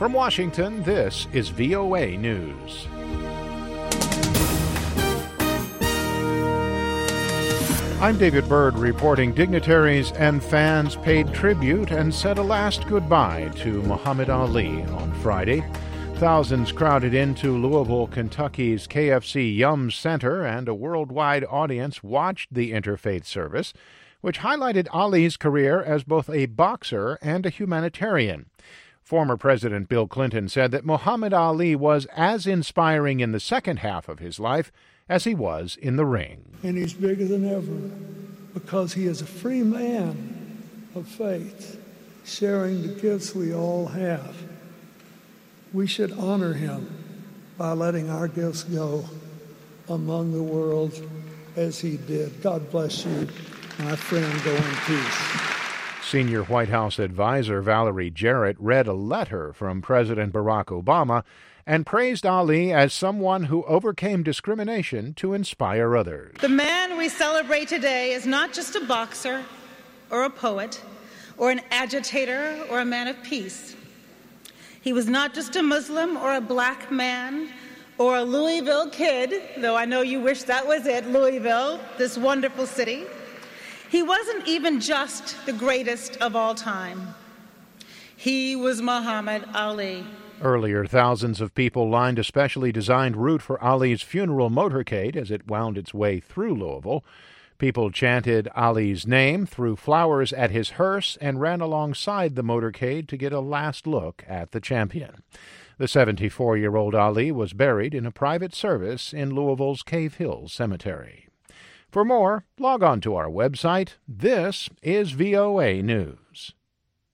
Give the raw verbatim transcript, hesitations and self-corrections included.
From Washington, this is V O A News. I'm David Byrd reporting dignitaries and fans paid tribute and said a last goodbye to Muhammad Ali on Friday. Thousands crowded into Louisville, Kentucky's K F C Yum Center, and a worldwide audience watched the interfaith service, which highlighted Ali's career as both a boxer and a humanitarian. Former President Bill Clinton said that Muhammad Ali was as inspiring in the second half of his life as he was in the ring. And he's bigger than ever because he is a free man of faith, sharing the gifts we all have. We should honor him by letting our gifts go among the world as he did. God bless you, my friend. Go in peace. Senior White House advisor Valerie Jarrett read a letter from President Barack Obama and praised Ali as someone who overcame discrimination to inspire others. The man we celebrate today is not just a boxer or a poet or an agitator or a man of peace. He was not just a Muslim or a black man or a Louisville kid, though I know you wish that was it, Louisville, this wonderful city. He wasn't even just the greatest of all time. He was Muhammad Ali. Earlier, thousands of people lined a specially designed route for Ali's funeral motorcade as it wound its way through Louisville. People chanted Ali's name, threw flowers at his hearse, and ran alongside the motorcade to get a last look at the champion. The seventy-four-year-old Ali was buried in a private service in Louisville's Cave Hill Cemetery. For more, log on to our website. This is V O A News.